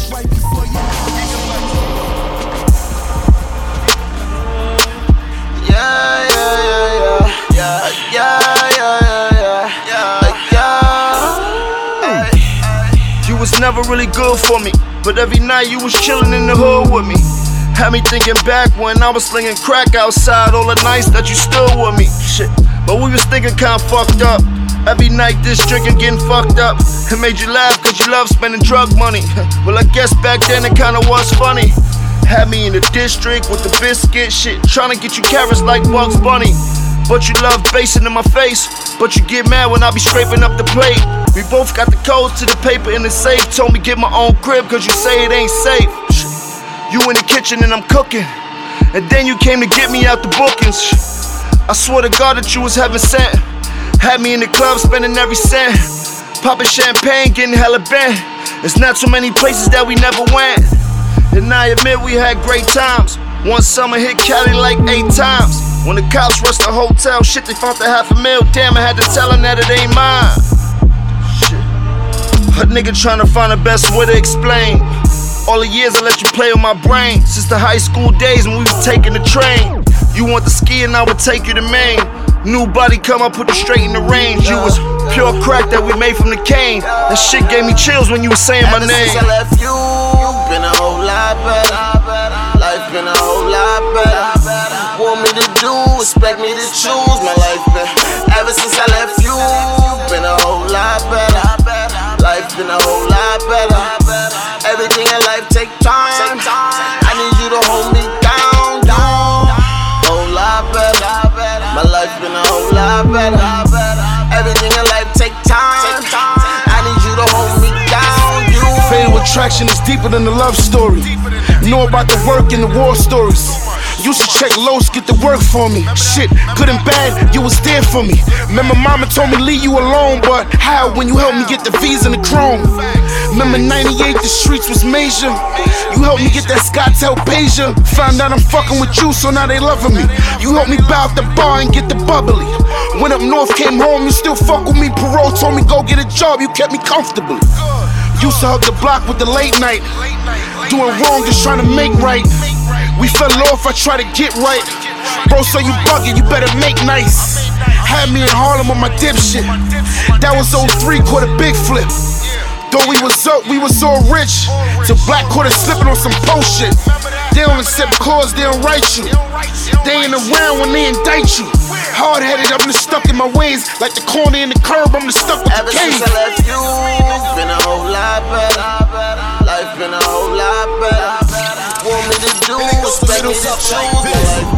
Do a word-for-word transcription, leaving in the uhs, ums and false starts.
right before you. Yeah, yeah, yeah, yeah, yeah, yeah, yeah, yeah, yeah, yeah. You was never really good for me, but every night you was chillin' in the hood with me. Had me thinking back when I was slinging crack outside, all the nights that you stood with me. Shit, but we was thinking kinda fucked up. Every night this drinking getting fucked up. It made you laugh cause you love spending drug money. Well, I guess back then it kinda was funny. Had me in the district with the biscuit shit, trying to get you carrots like Bugs Bunny. But you love basing in my face, but you get mad when I be scraping up the plate. We both got the codes to the paper in the safe. Told me get my own crib cause you say it ain't safe. You in the kitchen and I'm cooking, and then you came to get me out the bookings. I swear to God that you was heaven sent. Had me in the club spending every cent, popping champagne, getting hella bent. There's not so many places that we never went, and I admit we had great times. One summer hit Cali like eight times. When the cops rushed the hotel, shit, they found the half a mil. Damn, I had to tell them that it ain't mine. Shit. A nigga tryna find the best way to explain all the years I let you play with my brain. Since the high school days when we was taking the train. You want the ski and I would take you to Maine. New body come, I put you straight in the range. You was pure crack that we made from the cane. That shit gave me chills when you were saying my name. Ever since I left you, been a whole lot better. Life been a whole lot better. Want me to do, expect me to choose. My life been, ever since I left you, been a whole lot better. Life been a whole lot better. Everything in life take time. I need you to hold me down, down. Whole lot better. My life been a whole lot better. Everything in life take time. I need you to hold me down. You. Fatal attraction is deeper than the love story. Know about the work and the war stories. Used to check Los, get the work for me. Shit, good and bad, you was there for me. Remember mama told me leave you alone, but how when you helped me get the V's and the chrome? Remember ninety-eight, the streets was major. You helped me get that Scotttel Pager. Found out I'm fucking with you, so now they loving me. You helped me bow out the bar and get the bubbly. Went up north, came home, you still fuck with me. Parole told me go get a job, you kept me comfortably. Used to hug the block with the late night. Doing wrong, just trying to make right. We fell off, I try to get right. Bro, so you bugging, you better make nice. Had me in Harlem on my dipshit. That was oh three, caught a big flip. Though we was up, we was so rich. Till Black quarter slipping on some bullshit. They don't accept cause, they don't write you. They ain't around when they indict you. Hard headed, I'm just stuck in my ways. Like the corner in the curb, I'm just stuck with Ever the cane. since I left you, been a whole lot better. Life been a whole lot better. Want me to do, expect me to choose.